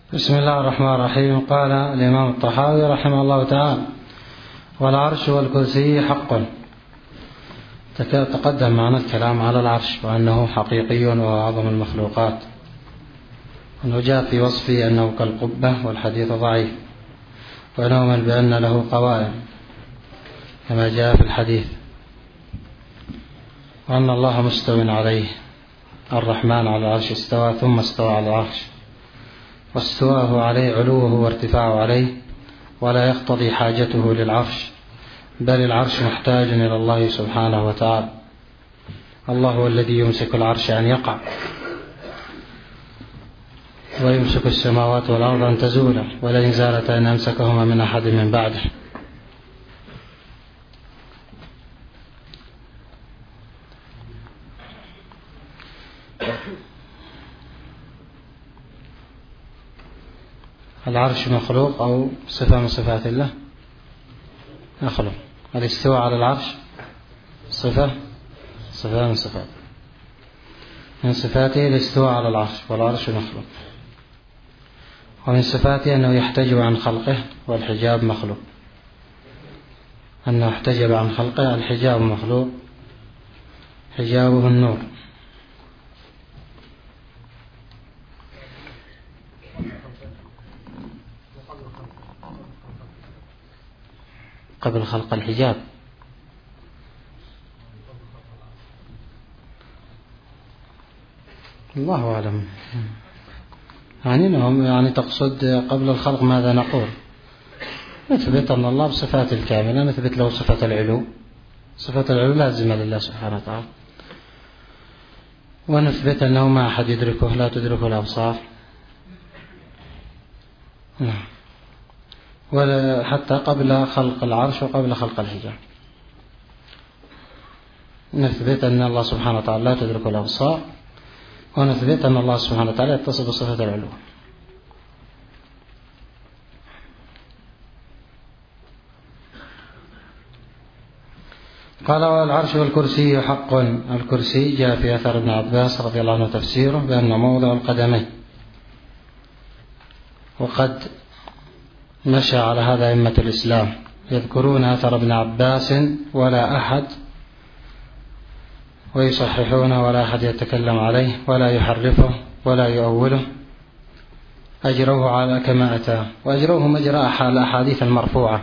بسم الله الرحمن الرحيم. قال الإمام الطحاوي رحمه الله تعالى: والعرش والكرسي حق. تقدم معنا الكلام على العرش وأنه حقيقي وهو أعظم المخلوقات، وأنه جاء في وصفه أنه كالقبة، والحديث ضعيف، ونؤمن بأن له قوائم كما جاء في الحديث، وأن الله مستو عليه. الرحمن على العرش استوى ثم استوى على العرش، واستواه عليه علوه وارتفاعه عليه، ولا يقتضي حاجته للعرش، بل العرش محتاج إلى الله سبحانه وتعالى. الله هو الذي يمسك العرش أن يقع، ويمسك السماوات والأرض أن تزولا، ولئن زالتا أن أمسكهما من أحد من بعده. العرش مخلوق أو صفة من صفات الله؟ مخلوق. الاستواء على العرش صفة من صفاته الاستواء على العرش، والعرش مخلوق. ومن صفاته أنه يحتجب عن خلقه، والحجاب مخلوق. أنه احتجب عن خلقه، الحجاب مخلوق، حجابه النور. قبل خلق الحجاب الله أعلم. يعني تقصد قبل الخلق ماذا نقول؟ نثبت أن الله بصفات الكاملة، نثبت له صفة العلو. صفة العلو لازمة لله سبحانه وتعالى، ونثبت أنه ما أحد يدركه، لا تدركه الأبصار، ولا حتى قبل خلق العرش وقبل خلق الحجاب. نثبت أن الله سبحانه وتعالى لا تدركه الأبصار، ونثبت أن الله سبحانه وتعالى يتصف بصفة العلو. قال: والعرش والكرسي حق. الكرسي جاء في أثر ابن عباس رضي الله عنه تفسيره بأنه موضع القدمين، وقد مشى على هذا أئمة الإسلام، يذكرون أثر ابن عباس ولا أحد، ويصححونه ولا أحد يتكلم عليه ولا يحرفه ولا يؤوله، أجروه على كما أتاه، وأجروه مجرى الأحاديث المرفوعة،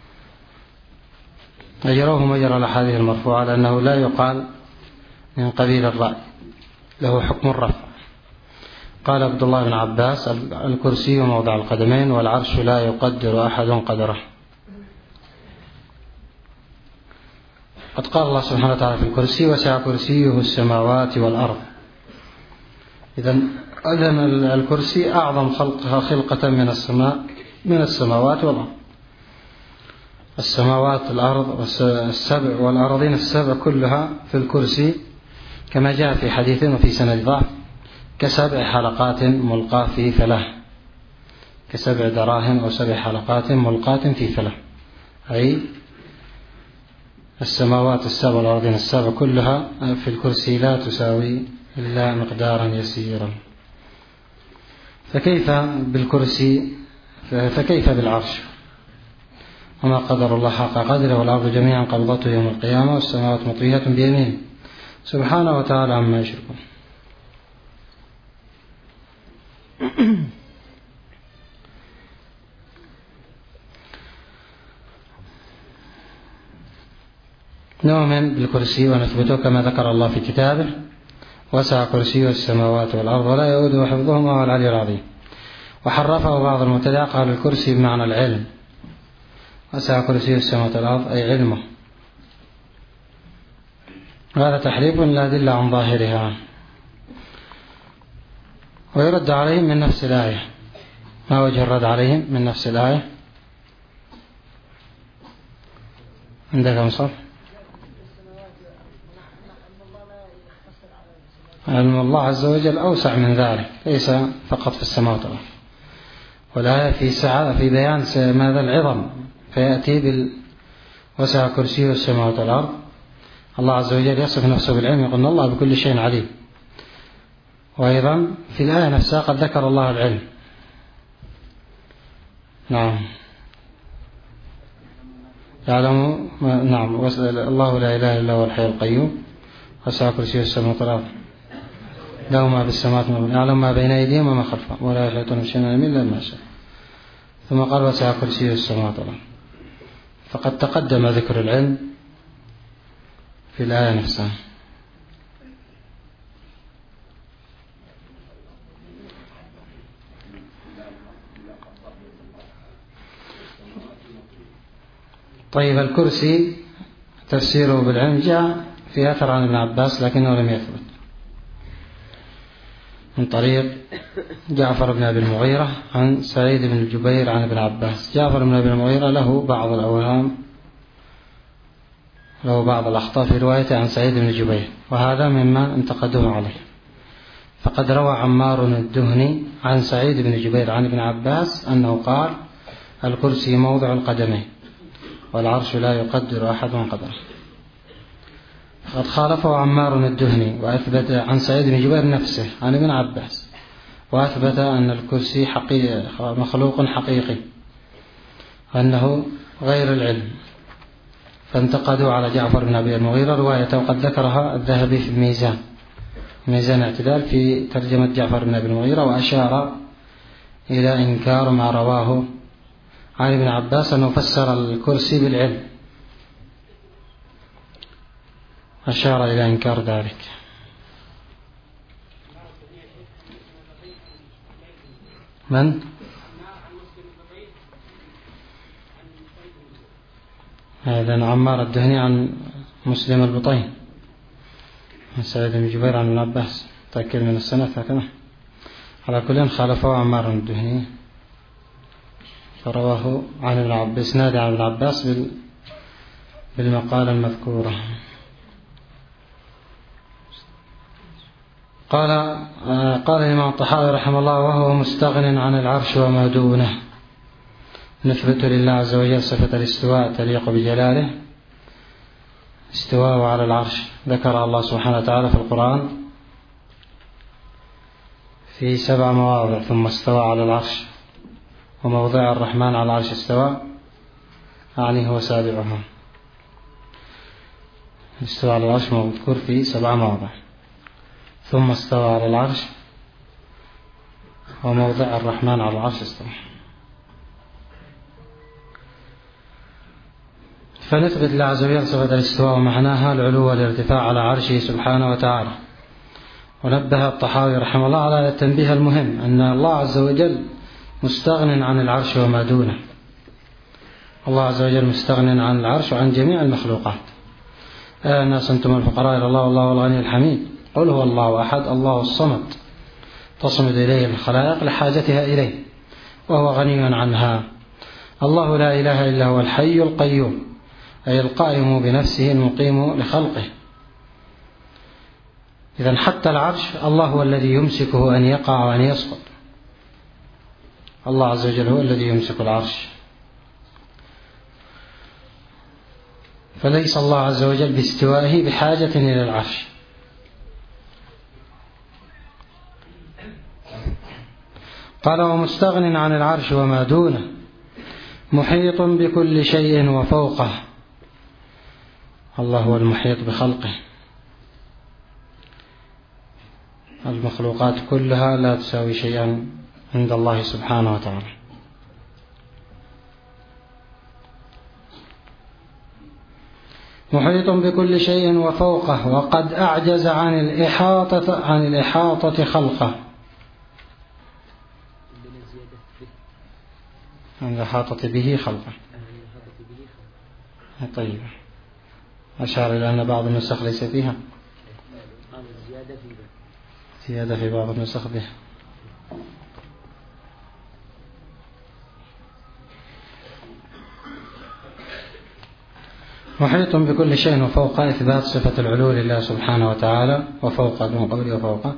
أجروه مجرى الأحاديث المرفوعة، لأنه لا يقال من قبيل الرأي، له حكم الرفع. قال عبد الله بن عباس: الكرسي موضع القدمين، والعرش لا يقدر أحد قدره. قد قال الله سبحانه وتعالى في الكرسي: وسع كرسيه السماوات والأرض. إذن الكرسي أعظم خلقة من السماوات والأرض. السماوات الأرض والسبع والأراضين السبع كلها في الكرسي، كما جاء في حديث وفي سند ضعف: كسبع حلقات ملقاة في فلاه، كسبع دراهم أو 7 حلقات ملقاة في فلاه، أي السماوات السبع والأرضين السبع كلها في الكرسي لا تساوي إلا مقدارا يسيرا. فكيف بالكرسي؟ فكيف بالعرش؟ وما قدر الله حق قدره، والأرض جميعا قبضته يوم القيامة، والسماوات مطويات بيمينه سبحانه وتعالى عما يشركون. نؤمن بالكرسي ونثبته كما ذكر الله في كتابه: وسع كرسيه السماوات والأرض ولا يؤوده حفظهما وهو العلي العظيم. وحرفه بعض المبتدعة، قال الكرسي بمعنى العلم، وسع كرسيه السماوات والأرض أي علمه، وهذا تحريف لا يدل عن ظاهرها. ويرد عليهم من نفس الآية. ما وجه الرد عليهم من نفس الآية؟ عندك مصر؟ علم الله عز وجل أوسع من ذلك، ليس فقط في السماوات والأرض، والآية في بيان ماذا العظم، فيأتي وسع كرسيه السماوات والأرض. الله عز وجل يصف نفسه بالعلم، يقول إن الله بكل شيء عليم. وأيضا في الآية نفسها قد ذكر الله العلم، نعم يعلم نعم الله لا إله إلا هو الحي القيوم وسع كرسيه السماوات والأرض له ما في السماوات يعلم ما بين أيديهم وما خلفهم ولا يحيطون بشيء من إلا ما شاء. ثم قال وسع كرسيه السماوات والأرض. فقد تقدم ذكر العلم في الآية نفسها. طيب الكرسي تفسيره بالعلم جاء في أثر عن ابن عباس لكنه لم يثبت من طريق جعفر بن أبي المغيرة عن سعيد بن جبير عن ابن عباس. جعفر بن أبي المغيرة له بعض الأوهام، له بعض الأخطاء في روايته عن سعيد بن جبير، وهذا مما انتقدوه عليه. فقد روى عمار الدهني عن سعيد بن جبير عن ابن عباس أنه قال الكرسي موضع القدمين والعرش لا يقدر أحد قدره. قد خالفه عمار الدهني وأثبت عن سعيد بن جبير نفسه عن ابن عباس، وأثبت أن الكرسي مخلوق حقيقي وأنه غير العلم. فانتقدوا على جعفر بن أبي المغيرة روايته، وقد ذكرها الذهبي في ميزان الاعتدال في ترجمة جعفر بن أبي المغيرة، وأشار إلى إنكار ما رواه عن ابن عباس أنه فسر الكرسي بالعلم، أشار إلى إنكار ذلك. من؟ هذا عمار الدهني عن مسلم البطين عن سعيد بن جبير عن ابن عباس، تأكد من السنة هكذا. على كل خالفه عمار الدهني فرواه عن ابن عباس، نادى عن ابن عباس بالمقالة المذكورة. قال الإمام الطحاوي رحمه الله وهو مستغن عن العرش وما دونه. نثبت لله عز وجل صفة الاستواء تليق بجلاله، استواءه على العرش. ذكر الله سبحانه وتعالى في القرآن في 7 مواضع ثم استوى على العرش، وموضع الرحمن على العرش استوى يعني هو سابعها. استوى على العرش مذكور في 7 مواضع، ثم استوى على العرش، وموضع الرحمن على العرش استوى. فنثبت لله عز وجل صفة الاستواء ومعناها العلو والارتفاع على عرشه سبحانه وتعالى. ونبه الطحاوي رحمه الله على التنبيه المهم أن الله عز وجل مستغن عن العرش وما دونه. الله عز وجل مستغن عن العرش وعن جميع المخلوقات. الناس أنتم الفقراء إلى الله والله الغني الحميد. قل هو الله أحد الله الصمد، تصمد إليه الخلائق لحاجتها إليه وهو غني عنها. الله لا إله إلا هو الحي القيوم، أي القائم بنفسه المقيم لخلقه. إذن حتى العرش الله هو الذي يمسكه أن يقع وأن يسقط. الله عز وجل هو الذي يمسك العرش، فليس الله عز وجل باستوائه بحاجة إلى العرش. قال ومستغن عن العرش وما دونه، محيط بكل شيء وفوقه. الله هو المحيط بخلقه، المخلوقات كلها لا تساوي شيئا عند الله سبحانه وتعالى. محيط بكل شيء وفوقه، وقد أعجز عن الإحاطة خلقه، عن الإحاطة به خلقه. طيب، أشار إلى أن بعض النسخ ليس فيها زيادة في بعض النسخ بها. محيط بكل شيء وفوق، إثبات صفة العلو لله سبحانه وتعالى، وفوق دون قوله وفوق.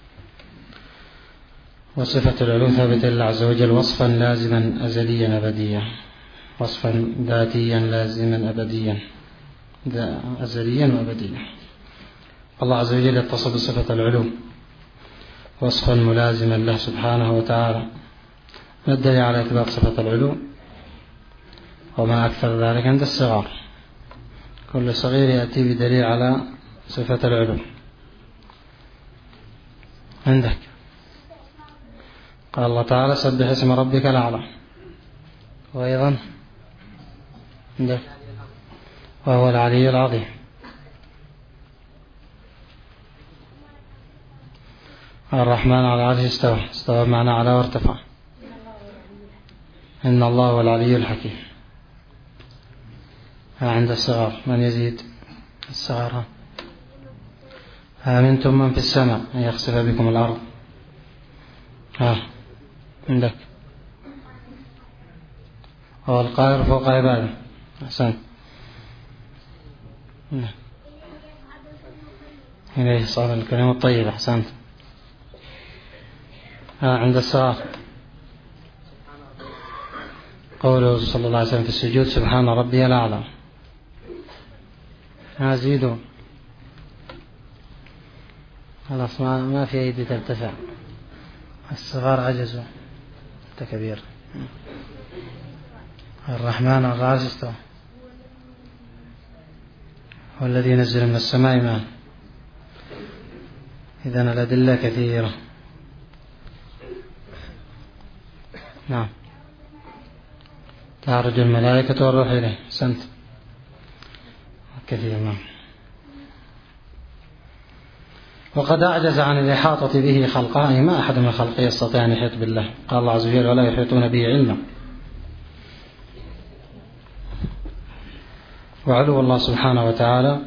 وصفة العلو ثابتة لله عز وجل وصفا لازما أزليا أبديا، وصفا ذاتيا لازما أبديا أزليا وأبديا. الله عز وجل يتصف بصفة العلو وصفا ملازما له سبحانه وتعالى، ما الدليل على إثبات صفة العلو؟ وما أكثر ذلك عند الصغار، كل صغير يأتي بدليل على صفة العلو. عندك قال الله تعالى سبح اسم ربك الأعلى، وأيضا عندك وهو العلي العظيم. الرحمن على العرش استوى، استوى بمعنى على وارتفع. إن الله هو العلي الحكيم. عند الصغار من يزيد الصغار؟ أمنتم من في السماء أن يخسف بكم الأرض. عندك هو القاهر فوق عباده. أحسنت. إليه صار الكلام الطيب. أحسنت. عند الصغار قوله صلى الله عليه وسلم في السجود سبحان ربي الأعلى. زيدوا خلاص ما في أيدي ترتفع. الصغار عجزوا. أنت كبير. الرحمن على العرش استوى، هو الذي ينزل من السماء ماء. إذن الأدلة كثيرة. نعم. تعرج الملائكة والروح إليه. سنت كثير. نعم. وقد أعجز عن الإحاطة به خلقه، أي ما أحد من خلقه يستطيع أن يحيط بالله. قال الله عز وجل ولا يحيطون به علما. وعلو الله سبحانه وتعالى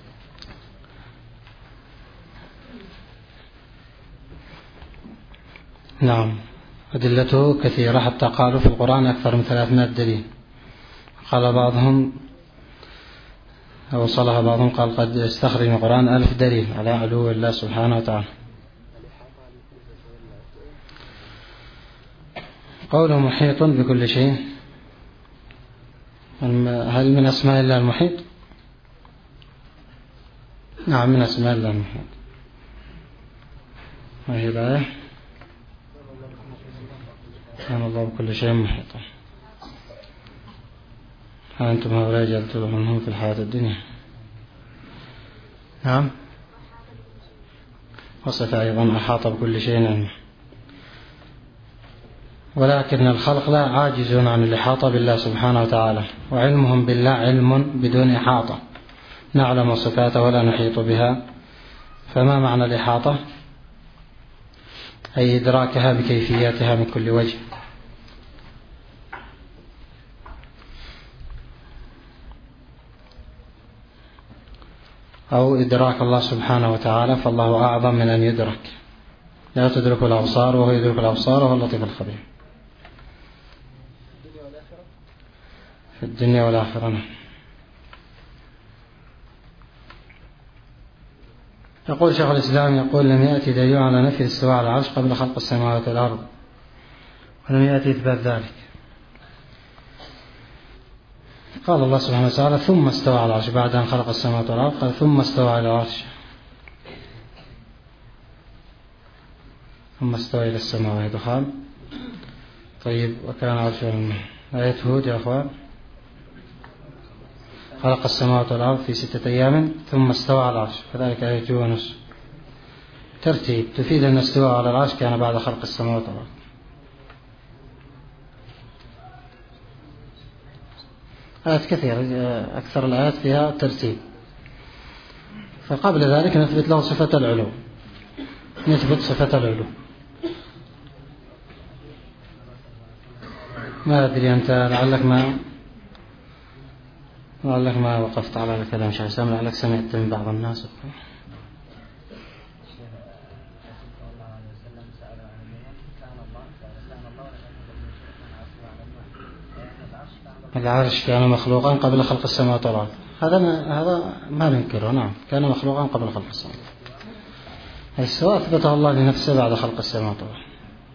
نعم أدلته كثيرة، حتى قالوا في القرآن أكثر من 300 دليل. قال بعضهم أو صلها بعضهم قال قد استخرج من القرآن 1000 دليل على علو الله سبحانه وتعالى. قوله محيط بكل شيء، هل من أسماء الله المحيط؟ نعم من أسماء الله المحيط. وهي الآية كان الله بكل شيء محيطا. أنتم هؤلاء جعلتم منهم في الحياة الدنيا. نعم. وصف أيضا أحاط بكل شيء علما. ولكن الخلق لا عاجزون عن الإحاطة بالله سبحانه وتعالى، وعلمهم بالله علم بدون إحاطة، نعلم صفاته ولا نحيط بها. فما معنى الإحاطة؟ أي إدراكها بكيفياتها من كل وجه. أو إدراك الله سبحانه وتعالى، فالله أعظم من أن يدرك. لا تدرك الأبصار وهو يدرك الأبصار وهو اللطيف الخبير. في الدنيا والآخرة. يقول شيخ الإسلام يقول لم يأتي دليل على نفي الاستواء على العرش قبل خلق السماوات والأرض، ولم يأتي إثبات ذلك. قال الله سبحانه وتعالى ثم استوى على العرش، بعد أن خلق السماوات والأرض قال ثم استوى على العرش، ثم استوى إلى السماء وهي دخان. طيب وكان عرشه آية هود يا أخوان خلق السماوات والأرض في 6 أيام ثم استوى على العرش، كذلك آية يونس ترتيب تفيد أن استوى على العرش كان بعد خلق السماوات والأرض. آيات كثيرة، أكثر الآيات فيها ترتيب. فقبل ذلك نثبت له صفة العلو، نثبت صفة العلو. ما أدري أنت لعلك ما وقفت على الكلام شيخ سامي، لعلك سمعت من بعض الناس. العرش كان مخلوقا قبل خلق السماوات والأرض، هذا ما ننكره. نعم كان مخلوقا قبل خلق السماوات. السواء أثبته الله لنفسه بعد خلق السماوات والأرض،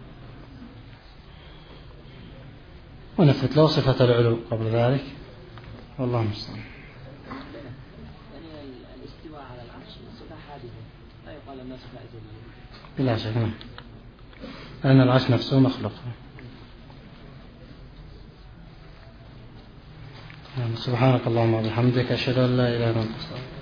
ونثبت له صفة العلو قبل ذلك، والله المستعان. الاستواء على العرش صفة حادثة لا يقال الناس فائدة بلا شك. نعم لأن العرش نفسه مخلوق. سبحانك اللهم وبحمدك أشهد أن لا إله إلا أنت أستغفرك.